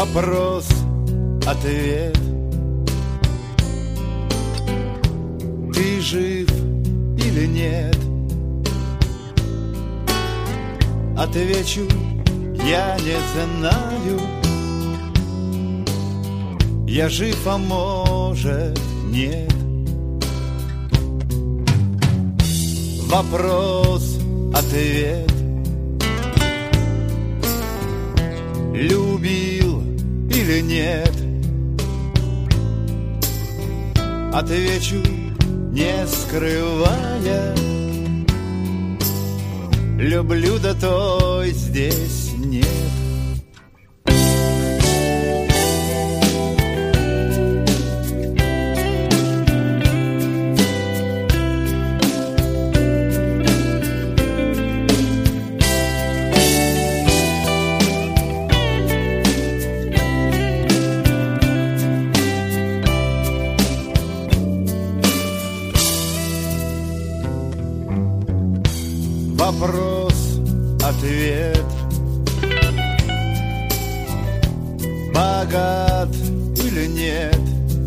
Вопрос, ответ. Ты жив или нет? Отвечу, я не знаю. Я жив, а может нет. Вопрос, ответ. Любил или нет? Отвечу, не скрывая. Люблю, да той здесь нет. Вопрос, ответ. Богат или нет?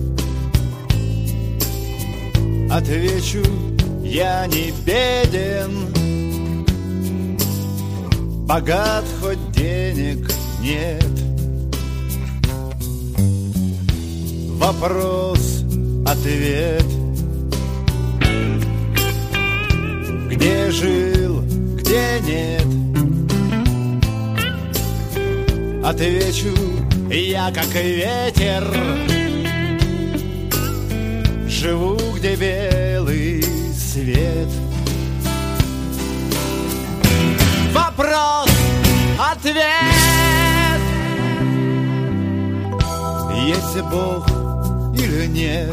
Отвечу, я не беден. Богат, хоть денег нет. Вопрос, ответ. Где жил, где нет? Отвечу, я как ветер. Живу, где белый свет. Вопрос, ответ. Есть Бог или нет?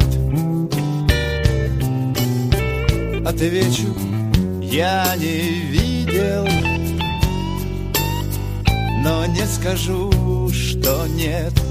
Отвечу, я не видел, но не скажу, что нет.